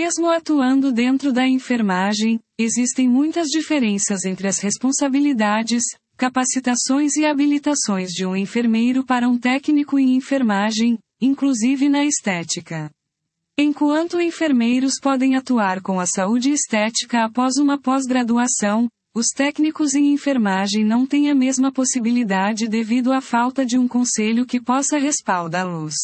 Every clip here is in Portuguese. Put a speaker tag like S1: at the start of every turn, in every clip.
S1: Mesmo atuando dentro da enfermagem, existem muitas diferenças entre as responsabilidades, capacitações e habilitações de um enfermeiro para um técnico em enfermagem, inclusive na estética. Enquanto enfermeiros podem atuar com a saúde estética após uma pós-graduação, os técnicos em enfermagem não têm a mesma possibilidade devido à falta de um conselho que possa respaldá-los.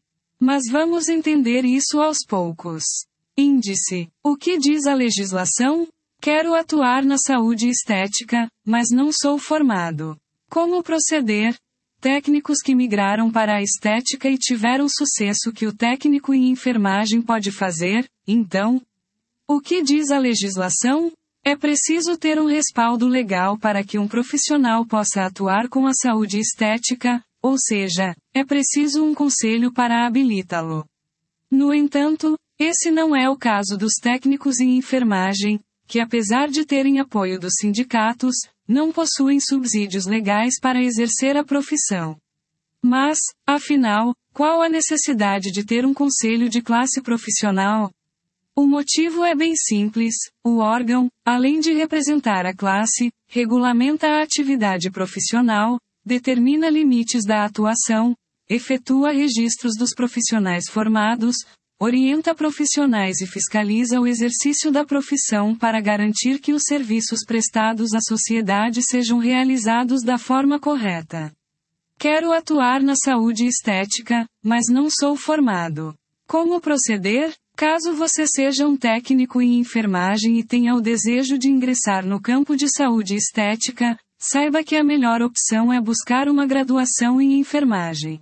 S1: Mas vamos entender isso aos poucos. Índice. O que diz a legislação? Quero atuar na saúde estética, mas não sou formado. Como proceder? Técnicos que migraram para a estética e tiveram sucesso que o técnico em enfermagem pode fazer, então? O que diz a legislação? É preciso ter um respaldo legal para que um profissional possa atuar com a saúde estética, ou seja, é preciso um conselho para habilitá-lo. No entanto, esse não é o caso dos técnicos em enfermagem, que apesar de terem apoio dos sindicatos, não possuem subsídios legais para exercer a profissão. Mas, afinal, qual a necessidade de ter um conselho de classe profissional? O motivo é bem simples: o órgão, além de representar a classe, regulamenta a atividade profissional, determina limites da atuação, efetua registros dos profissionais formados, orienta profissionais e fiscaliza o exercício da profissão para garantir que os serviços prestados à sociedade sejam realizados da forma correta. Quero atuar na saúde estética, mas não sou formado. Como proceder? Caso você seja um técnico em enfermagem e tenha o desejo de ingressar no campo de saúde estética, saiba que a melhor opção é buscar uma graduação em enfermagem.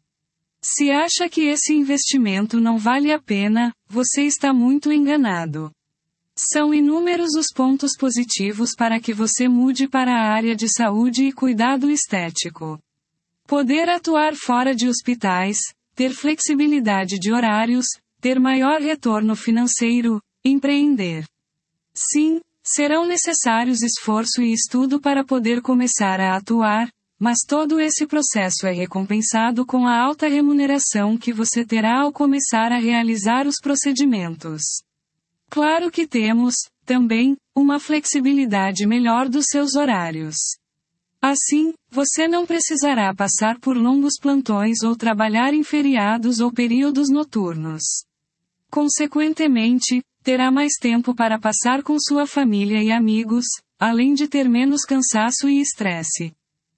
S1: Se acha que esse investimento não vale a pena, você está muito enganado. São inúmeros os pontos positivos para que você mude para a área de saúde e cuidado estético. Poder atuar fora de hospitais, ter flexibilidade de horários, ter maior retorno financeiro, empreender. Sim, serão necessários esforço e estudo para poder começar a atuar, mas todo esse processo é recompensado com a alta remuneração que você terá ao começar a realizar os procedimentos. Claro que temos, também, uma flexibilidade melhor dos seus horários. Assim, você não precisará passar por longos plantões ou trabalhar em feriados ou períodos noturnos. Consequentemente, terá mais tempo para passar com sua família e amigos, além de ter menos cansaço e estresse.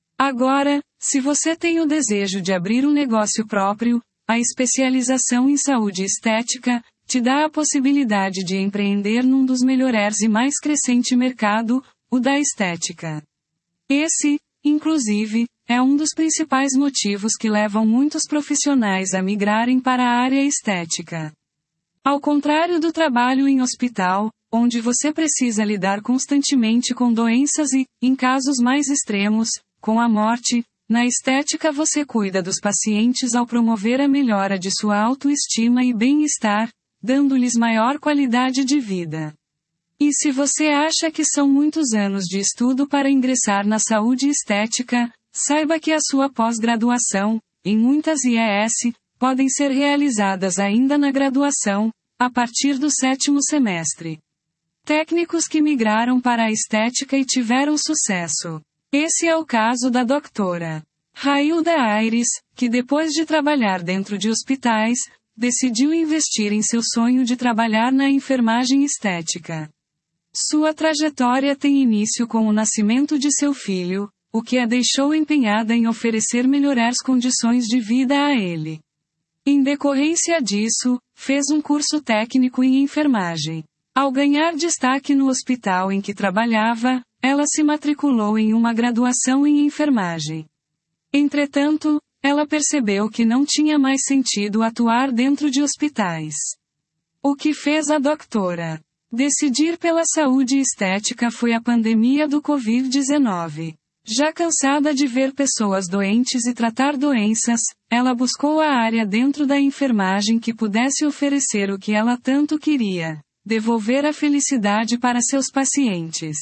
S1: Agora, se você tem o desejo de abrir um negócio próprio, a especialização em saúde estética te dá a possibilidade de empreender num dos melhores e mais crescente mercado, o da estética. Esse, inclusive, é um dos principais motivos que levam muitos profissionais a migrarem para a área estética. Ao contrário do trabalho em hospital, onde você precisa lidar constantemente com doenças e, em casos mais extremos, com a morte, na estética você cuida dos pacientes ao promover a melhora de sua autoestima e bem-estar, dando-lhes maior qualidade de vida. E se você acha que são muitos anos de estudo para ingressar na saúde estética, saiba que a sua pós-graduação, em muitas IES, podem ser realizadas ainda na graduação, a partir do 7º semestre. Técnicos que migraram para a estética e tiveram sucesso. Esse é o caso da doutora Railda Aires, que depois de trabalhar dentro de hospitais, decidiu investir em seu sonho de trabalhar na enfermagem estética. Sua trajetória tem início com o nascimento de seu filho, o que a deixou empenhada em oferecer melhores condições de vida a ele. Em decorrência disso, fez um curso técnico em enfermagem. Ao ganhar destaque no hospital em que trabalhava, ela se matriculou em uma graduação em enfermagem. Entretanto, ela percebeu que não tinha mais sentido atuar dentro de hospitais. O que fez a doutora decidir pela saúde estética foi a pandemia do Covid-19. Já cansada de ver pessoas doentes e tratar doenças, ela buscou a área dentro da enfermagem que pudesse oferecer o que ela tanto queria: devolver a felicidade para seus pacientes.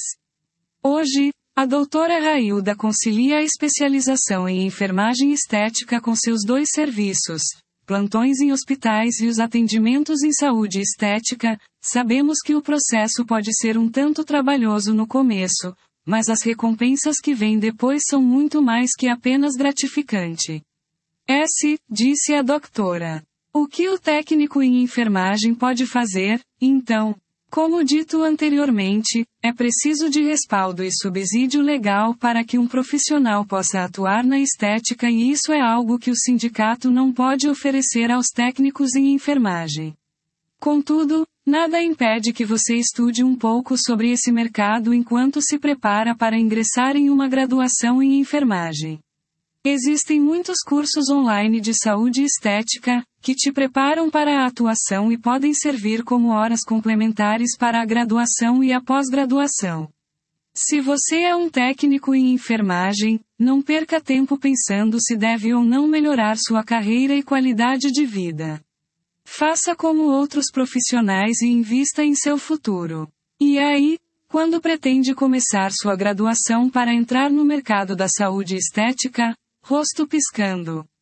S1: Hoje, a doutora Railda concilia a especialização em enfermagem estética com seus 2 serviços, plantões em hospitais e os atendimentos em saúde estética, Sabemos que o processo pode ser um tanto trabalhoso no começo, mas as recompensas que vêm depois são muito mais que apenas gratificante. Disse a doutora. O que o técnico em enfermagem pode fazer, então? Como dito anteriormente, é preciso de respaldo e subsídio legal para que um profissional possa atuar na estética e isso é algo que o sindicato não pode oferecer aos técnicos em enfermagem. Contudo, nada impede que você estude um pouco sobre esse mercado enquanto se prepara para ingressar em uma graduação em enfermagem. Existem muitos cursos online de saúde e estética, que te preparam para a atuação e podem servir como horas complementares para a graduação e a pós-graduação. Se você é um técnico em enfermagem, não perca tempo pensando se deve ou não melhorar sua carreira e qualidade de vida. Faça como outros profissionais e invista em seu futuro. E aí, quando pretende começar sua graduação para entrar no mercado da saúde e estética? Rosto piscando.